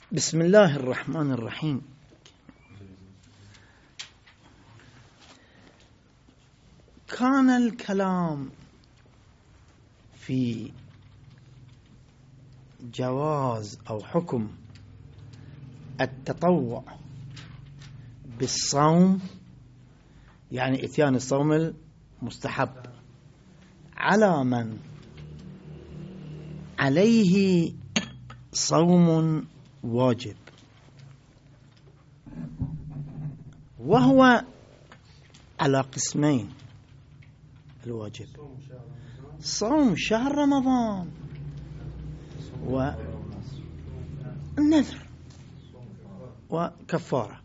بسم الله الرحمن الرحيم. كان الكلام في جواز أو حكم التطوع بالصوم، يعني إتيان الصوم المستحب، على من عليه صوم واجب، وهو على قسمين: الواجب صوم شهر رمضان والنذر وكفارة.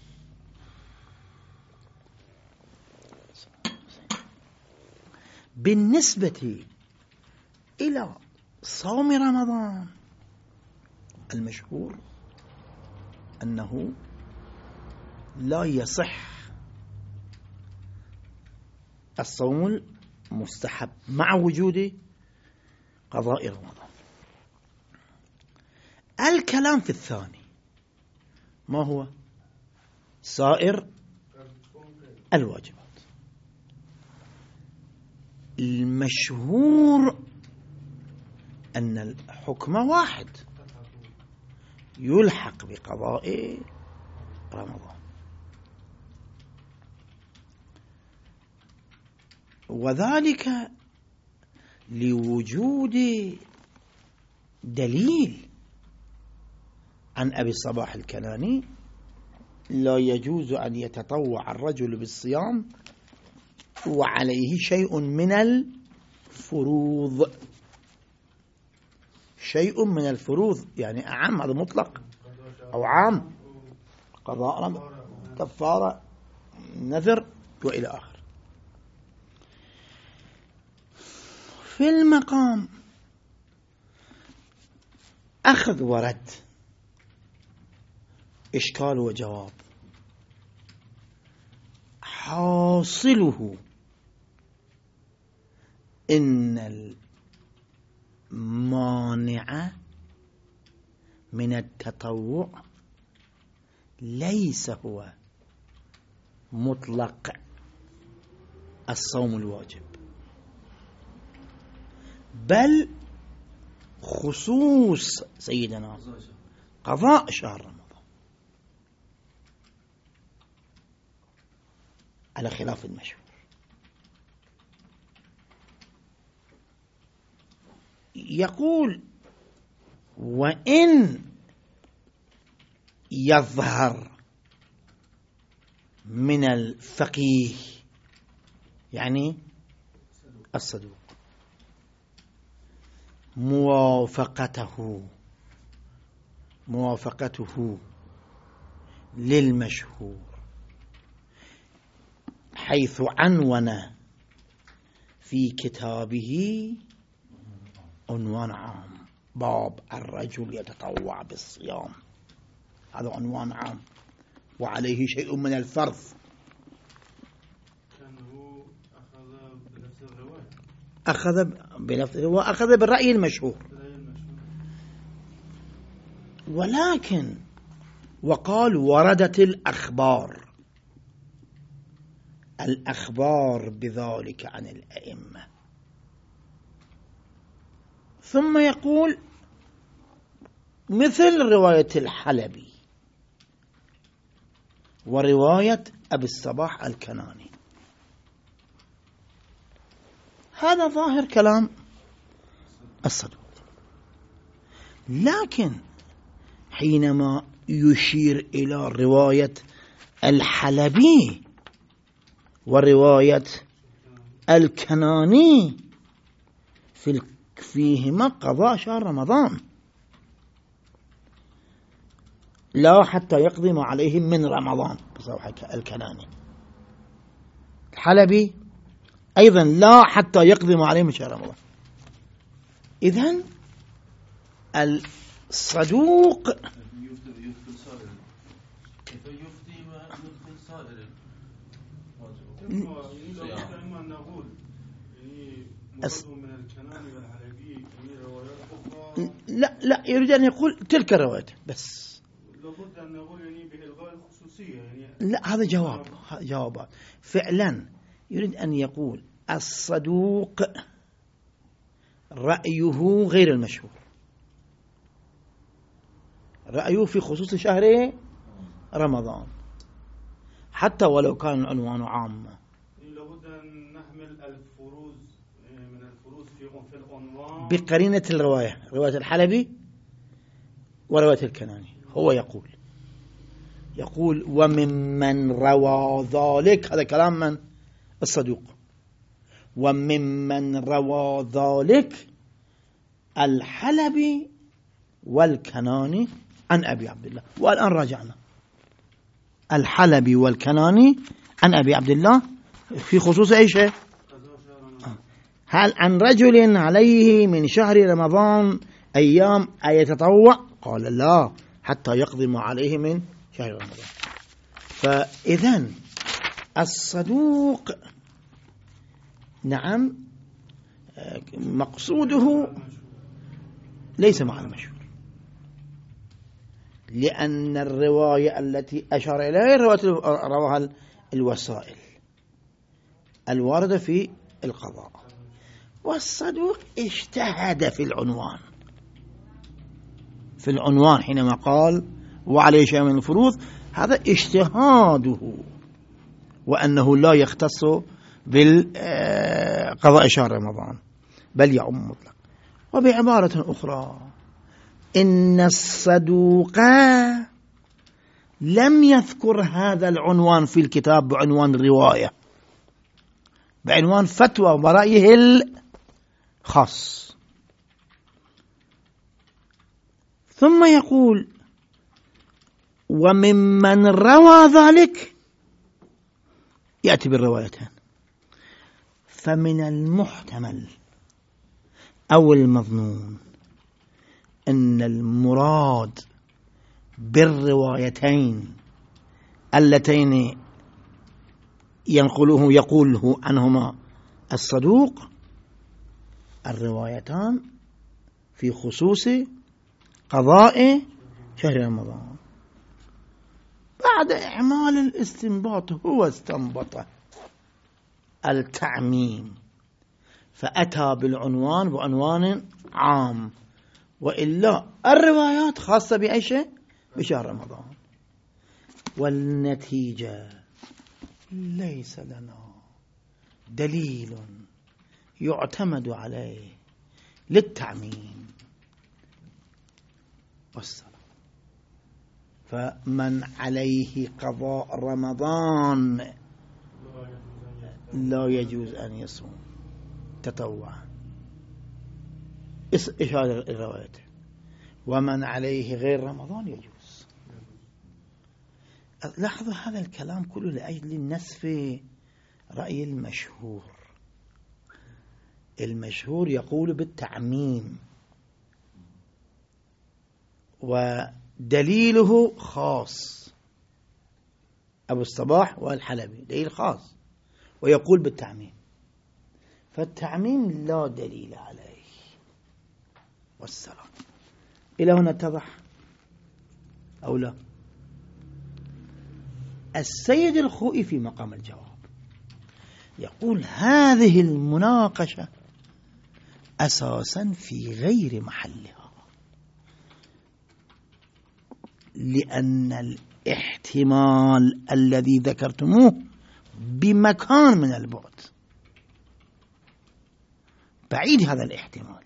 بالنسبة إلى صوم رمضان المشهور أنه لا يصح الصوم المستحب مع وجود قضاء رمضان. الكلام في الثاني ما هو؟ سائر الواجبات. المشهور أن الحكم واحد، يلحق بقضاء رمضان، وذلك لوجود دليل عن أبي الصباح الكناني: لا يجوز أن يتطوع الرجل بالصيام وعليه شيء من الفروض. شيء من الفروض يعني أعم، هذا مطلق أو عام، قضاء كفارة نذر وإلى آخر. في المقام أخذ ورد، إشكال وجواب. حاصله إن المانع من التطوع ليس هو مطلق الصوم الواجب، بل خصوص سيدنا قضاء شهر رمضان، على خلاف المشهور. يقول: وإن يظهر من الفقيه، يعني الصدوق، موافقته للمشهور، حيث عنون في كتابه عنوان عام: باب الرجل يتطوع بالصيام. هذا عنوان عام وعليه شيء من الفرض. أخذ بنفس الرواية وأخذ بالرأي المشهور، ولكن وقال: وردت الأخبار بذلك عن الأئمة. ثم يقول: مثل رواية الحلبي ورواية أبي الصباح الكناني. هذا ظاهر كلام الصدوق، لكن حينما يشير إلى رواية الحلبي ورواية الكناني فيهما قضاء شهر رمضان، لا حتى يقضي ما عليهم من رمضان. بصراحة الكناني الحلبي أيضا لا حتى يقضي ما عليهم من شهر رمضان. إذن الصدوق لا يريد أن يقول تلك الروايات بس، لابد أن نقول يعني بإلغاء الخصوصية يعني. لا، هذا جوابات فعلا. يريد أن يقول الصدوق رأيه غير المشهور، رأيه في خصوص شهر رمضان حتى ولو كان العنوان عامة. لابد أن نحمل الفروض من الفروض في العنوان بقرينة الرواية، رواية الحلبي ورواية الكناني. هو يقول وممن روى ذلك، هذا كلام من؟ الصدوق. وممن روى ذلك الحلبي والكناني عن أبي عبد الله. والآن راجعنا الحلبي والكناني عن أبي عبد الله في خصوص أي شيء؟ هل عن رجل عليه من شهر رمضان أيام أيتطوع؟ قال لا، حتى يقضي ما عليه من شهر رمضان. فإذن الصدوق نعم مقصوده ليس مع المشهور، لأن الرواية التي أشار إليها رواها الوسائل الواردة في القضاء، والصدوق اجتهد في العنوان حينما قال وعليه شيء من الفروض، هذا اجتهاده، وأنه لا يختص بالقضاء شهر رمضان بل يعم مطلق. وبعبارة أخرى إن الصدوق لم يذكر هذا العنوان في الكتاب بعنوان الرواية، بعنوان فتوى برأيه الخاص. ثم يقول وممن روى ذلك، يأتي بالروايتين. فمن المحتمل أو المظنون أن المراد بالروايتين اللتين يقوله عنهما الصدوق الروايتان في خصوص قضاء شهر رمضان. بعد إعمال الاستنباط هو استنبط التعميم فأتى بالعنوان بعنوان عام، وإلا الروايات خاصة بأي شيء بشهر رمضان. والنتيجة ليس لنا دليل يعتمد عليه للتعميم والسلام. فمن عليه قضاء رمضان لا يجوز أن يصوم تطوعا. إيش هذا الرواية؟ ومن عليه غير رمضان يجوز. لاحظوا هذا الكلام كله لأجل نسف رأي المشهور يقول بالتعميم، ودليله خاص. أبو الصباح والحلبي دليل خاص ويقول بالتعميم، فالتعميم لا دليل عليه والسلام. إلى هنا اتضح أو لا؟ السيد الخوئي في مقام الجواب يقول هذه المناقشة أساسا في غير محلها، لأن الاحتمال الذي ذكرتموه بمكان من البعد بعيد. هذا الاحتمال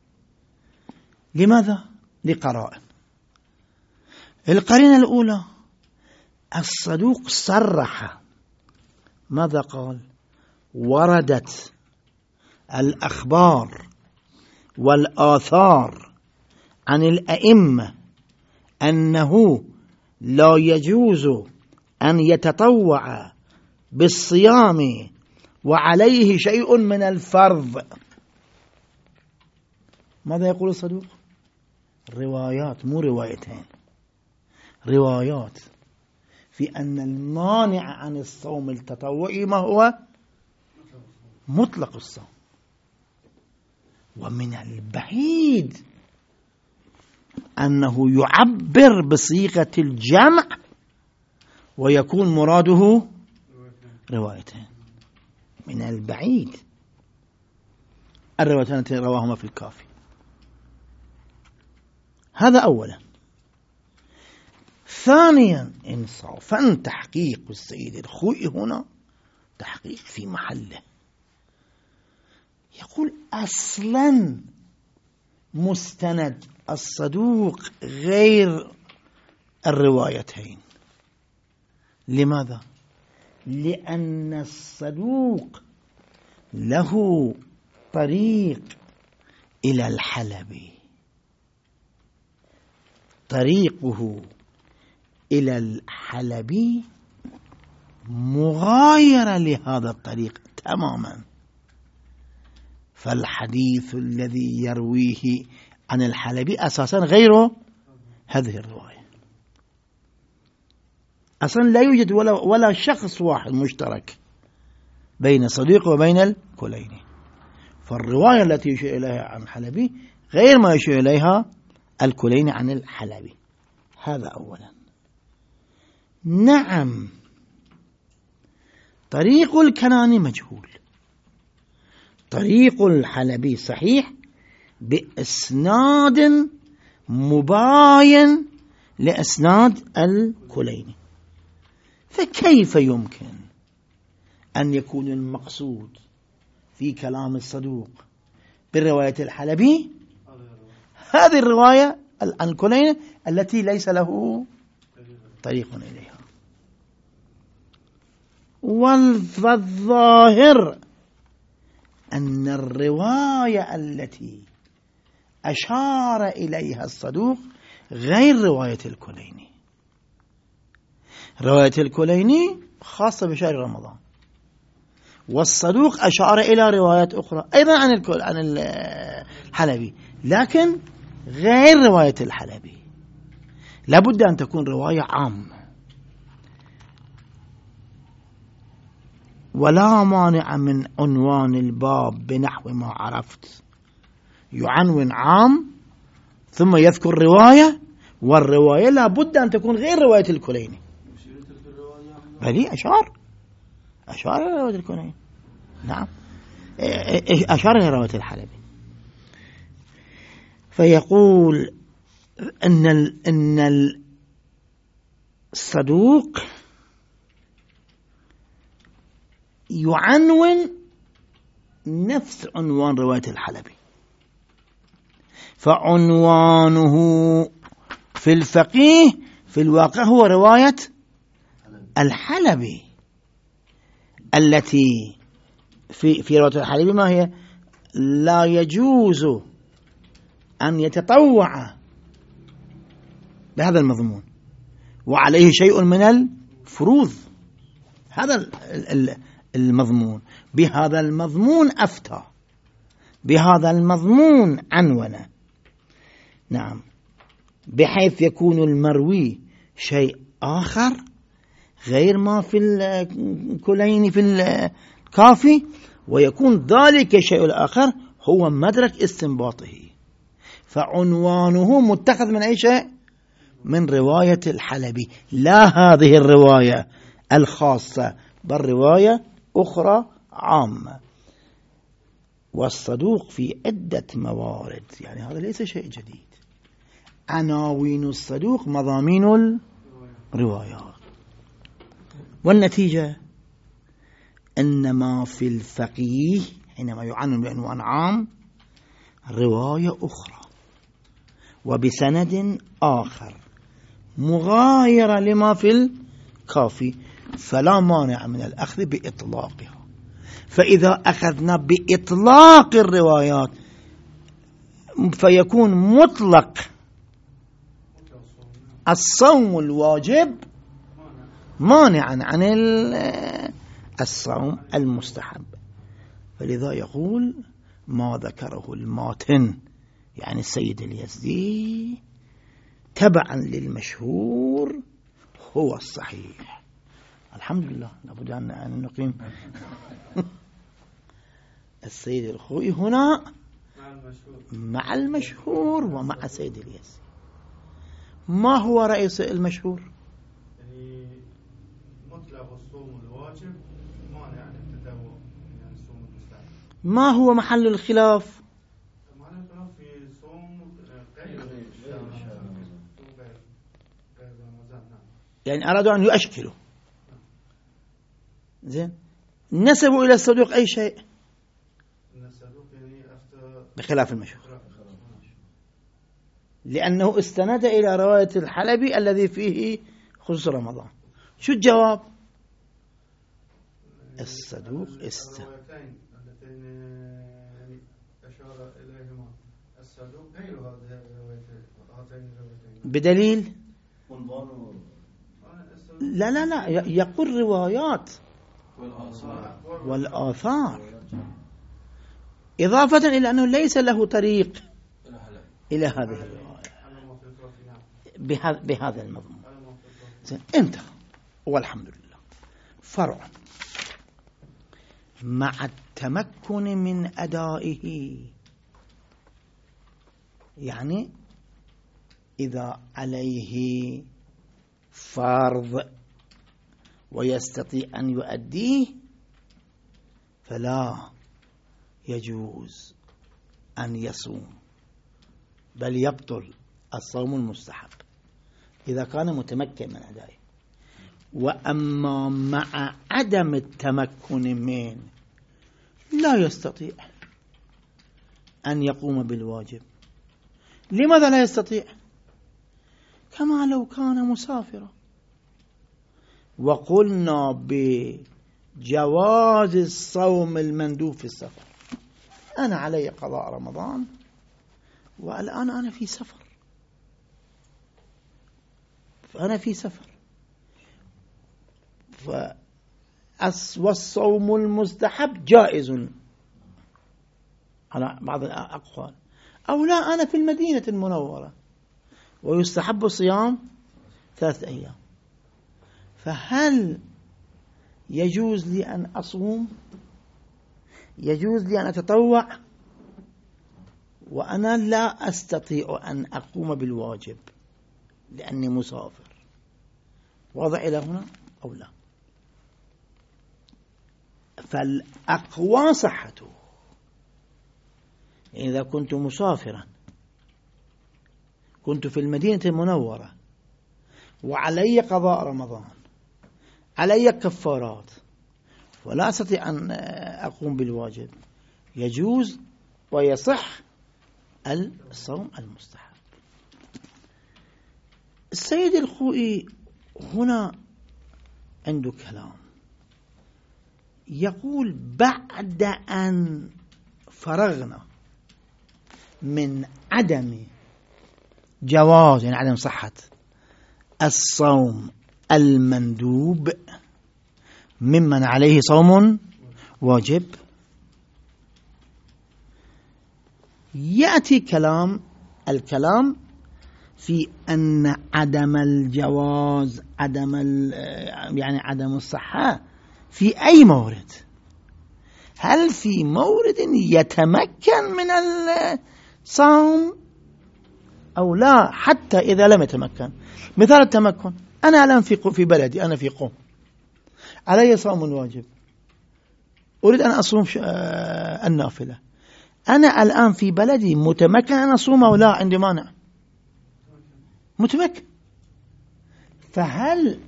لماذا؟ لقرائن. القرينة الأولى الصدوق صرح، ماذا قال؟ وردت الأخبار والآثار عن الأئمة أنه لا يجوز أن يتطوع بالصيام وعليه شيء من الفرض. ماذا يقول الصدوق؟ روايات، مو روايتين، روايات في أن المانع عن الصوم التطوعي ما هو؟ مطلق الصوم. ومن البعيد أنه يعبر بصيغة الجمع ويكون مراده روايتين. من البعيد الروايتين التي رواهما في الكافي. هذا أولا. ثانيا، إنصافا تحقيق السيد الخوئي هنا تحقيق في محله. يقول أصلا مستند الصدوق غير الروايتين. لماذا؟ لأن الصدوق له طريق إلى الحلبي، طريقه إلى الحلبي مغايرة لهذا الطريق تماما. فالحديث الذي يرويه عن الحلبي أساسا غير هذه الرواية. أصلا لا يوجد ولا شخص واحد مشترك بين صديق وبين الكليني. فالرواية التي يشير إليها عن الحلبي غير ما يشير إليها الكليني عن الحلبي. هذا أولا. نعم، طريق الكناني مجهول، طريق الحلبي صحيح بإسناد مباين لإسناد الكليني. فكيف يمكن أن يكون المقصود في كلام الصدوق بالرواية الحلبي هذه الرواية عن الكليني التي ليس له طريق إليها؟ والظاهر أن الرواية التي أشار إليها الصدوق غير رواية الكليني. رواية الكليني خاصة بشهر رمضان، والصدوق أشار إلى روايات أخرى أيضا عن الحلبي، لكن غير رواية الحلبي. لابد أن تكون رواية عامة. ولا مانع من عنوان الباب بنحو ما عرفت، يعنون عام ثم يذكر رواية، والرواية لابد أن تكون غير رواية الكليني. بلي أشار إلى رواية الكليني. نعم، أشار إلى رواية الحلبي. فيقول أن الصدوق يعنون نفس عنوان رواية الحلبي، فعنوانه في الفقيه في الواقع هو رواية الحلبي التي في رواية الحلبي ما هي؟ لا يجوز أن يتطوع بهذا المضمون وعليه شيء من الفروض. هذا المضمون، بهذا المضمون أفتى، بهذا المضمون عنون. نعم، بحيث يكون المروي شيء آخر غير ما في الكليني في الكافي، ويكون ذلك الشيء الآخر هو مدرك استنباطه. فعنوانه متخذ من أي شيء؟ من رواية الحلبي، لا هذه الرواية الخاصة، بل رواية أخرى عامة. والصدوق في عدة موارد، يعني هذا ليس شيء جديد. عناوين الصدوق مضامين الروايات، والنتيجة أنما في الفقيه حينما يعنون بعنوان عام رواية أخرى وبسند آخر مغايرة لما في الكافي، فلا مانع من الأخذ بإطلاقها. فإذا أخذنا بإطلاق الروايات فيكون مطلق الصوم الواجب مانعا عن الصوم المستحب. فلذا يقول ما ذكره الماتن يعني السيد اليزدي تبعا للمشهور هو الصحيح. الحمد لله، لابد أن نقيم السيد الخوئي هنا مع المشهور ومع السيد اليزدي. ما هو رئيس المشهور؟ يعني مطلق الصوم الواجب مانع من التداوم يعني الصوم المستحب. ما هو محل الخلاف؟ محل الخلاف في صوم غير رمضان. يعني أرادوا أن يؤشكلوا. زين، نسبوا إلى الصدوق أي شيء بخلاف المشهور، لأنه استند إلى رواية الحلبي الذي فيه خصوص رمضان. شو الجواب؟ الصدوق الروايتين اللتين أشار إليهما الصدوق غير هاتين الروايتين بدليل لا يقول روايات والآثار، إضافة إلى أنه ليس له طريق إلى هذه الرواية بهذا المضمون. انتهى والحمد لله. فرع مع التمكن من أدائه، يعني إذا عليه فرض ويستطيع أن يؤديه فلا يجوز أن يصوم، بل يبطل الصوم المستحب إذا كان متمكن من أدائه. وأما مع عدم التمكن من لا يستطيع أن يقوم بالواجب. لماذا لا يستطيع؟ كما لو كان مسافرا، وقلنا بجواز الصوم المندوب في السفر. أنا علي قضاء رمضان والآن أنا في سفر، فأنا في سفر، والصوم المستحب جائز على بعض الأقوال، أو لا أنا في المدينة المنورة ويستحب صيام 3 أيام، فهل يجوز لي أن أصوم؟ يجوز لي أن أتطوع وأنا لا أستطيع أن أقوم بالواجب لأني مسافر. واضح إلى هنا أو لا؟ فالأقوى صحته. إذا كنت مسافرا، كنت في المدينة المنورة وعلي قضاء رمضان، علي كفارات، ولا أستطيع أن أقوم بالواجب، يجوز ويصح الصوم المستحب. السيد الخوئي هنا عنده كلام، يقول بعد أن فرغنا من عدم جواز، يعني عدم صحة الصوم المندوب ممن عليه صوم واجب، يأتي الكلام في أن عدم الجواز، يعني عدم الصحة في أي مورد. هل في مورد يتمكن من الصوم أو لا؟ حتى إذا لم يتمكن. مثال التمكن، أنا الآن في بلدي، أنا في قوم، علي صوم واجب، أريد أن أصوم النافلة، أنا الآن في بلدي متمكن أن أصوم أو لا؟ عندي مانع، متمكن. فهل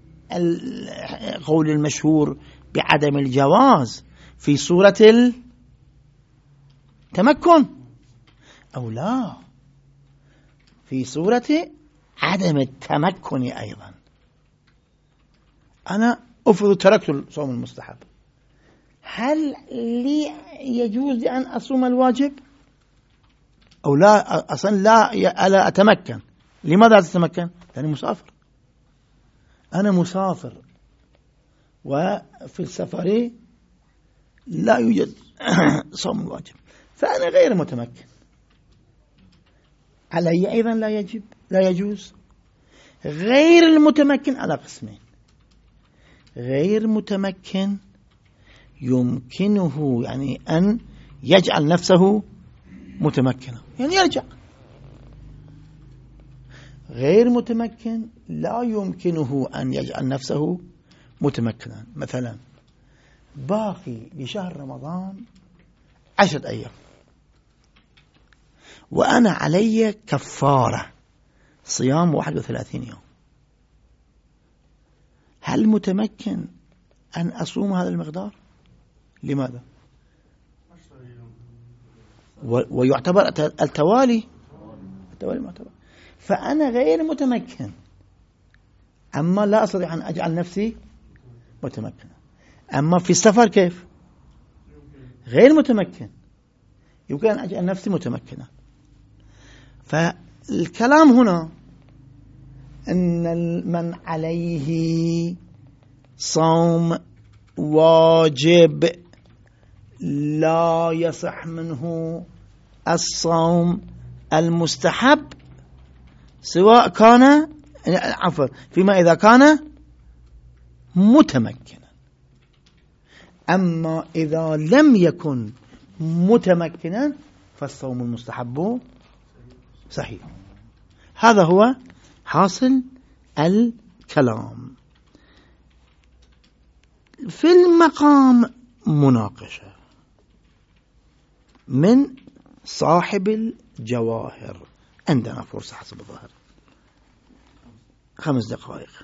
القول المشهور بعدم الجواز في صورة التمكن أو لا في صورة عدم التمكن أيضا؟ أنا أفرض تركت الصوم المستحب، هل لي يجوز لي أن أصوم الواجب أو لا؟ أصلا لا أتمكن. لماذا أتمكن؟ لأني مسافر، أنا مسافر وفي السفر لا يوجد صوم الواجب، فأنا غير متمكن، علي أيضا لا يجوز. غير المتمكن على قسمين: غير متمكن يمكنه يعني أن يجعل نفسه متمكنا، يعني يرجع. غير متمكن لا يمكنه أن يجعل نفسه متمكنا. مثلا باقي لشهر رمضان 10 أيام وأنا علي كفارة صيام 31 يوم، هل متمكن أن أصوم هذا المقدار؟ لماذا؟ ويعتبر التوالي معتبر. فأنا غير متمكن، أما لا أستطيع أن أجعل نفسي متمكنا. أما في السفر كيف؟ غير متمكن، يمكن أن أجعل نفسي متمكنا. فالكلام هنا أن من عليه صوم واجب لا يصح منه الصوم المستحب سواء كان فيما إذا كان متمكنا. أما إذا لم يكن متمكنا فالصوم المستحب صحيح. هذا هو حاصل الكلام. في المقام مناقشة من صاحب الجواهر، عندنا فرصة حسب الظاهر 5 دقائق.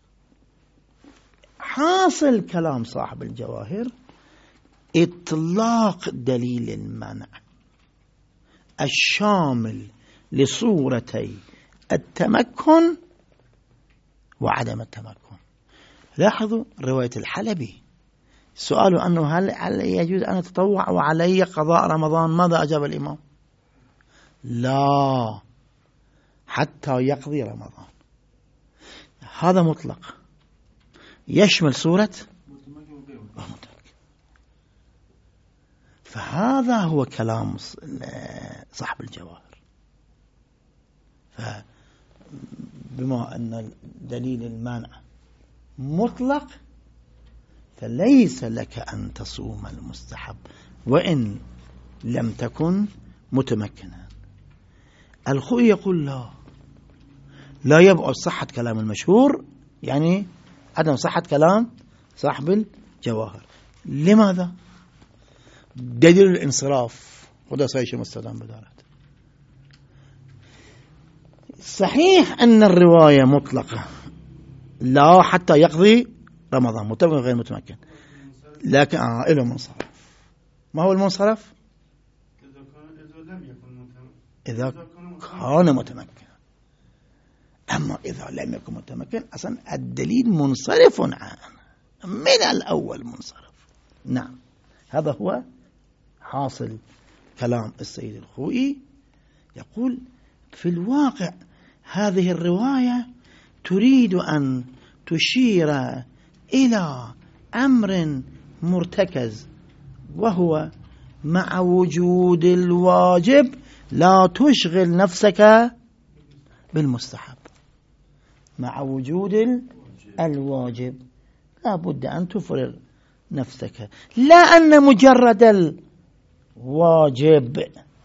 حاصل كلام صاحب الجواهر إطلاق دليل المنع الشامل لصورتي التمكن وعدم التمكن. لاحظوا رواية الحلبي سؤاله أنه هل يجوز أن أتطوع وعلي قضاء رمضان؟ ماذا أجاب الإمام؟ لا، حتى يقضي رمضان. هذا مطلق يشمل صورة متمكن. فهذا هو كلام صاحب الجواهر. فبما أن دليل المانع مطلق فليس لك أن تصوم المستحب وإن لم تكن متمكنا. الخوئي يقول لا يبعد صحة كلام المشهور، يعني عدم صحة كلام صاحب الجواهر. لماذا؟ دليل الانصراف خدا سايش مستدام بدارت. صحيح أن الرواية مطلقة لا حتى يقضي رمضان متمكن غير متمكن، لكن له منصرف. ما هو المنصرف؟ إذا كان متمكن. أما إذا لم يكن متمكن أصلا الدليل منصرف عنه من الأول منصرف. نعم، هذا هو حاصل كلام السيد الخوئي. يقول في الواقع هذه الرواية تريد أن تشير إلى أمر مرتكز، وهو مع وجود الواجب لا تشغل نفسك بالمستحب. مع وجود الواجب لا بد أن تفرغ نفسك، لا أن مجرد الواجب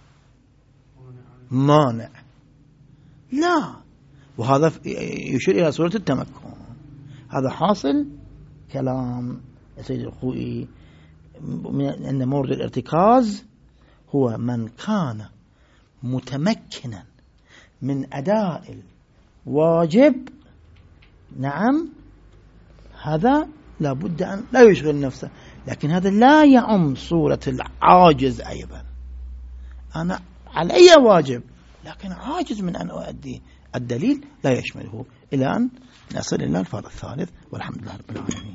مانع، لا. وهذا يشير إلى صورة التمكن. هذا حاصل كلام السيد الخوئي أن مورد الارتكاز هو من كان متمكنا من أداء الواجب. نعم، هذا لا بد أن لا يشغل نفسه، لكن هذا لا يعم صورة العاجز أيضا. أنا علي واجب لكن عاجز من أن أؤدي، الدليل لا يشمله، إلى أن نصل إلى الفرض الثالث. والحمد لله رب العالمين.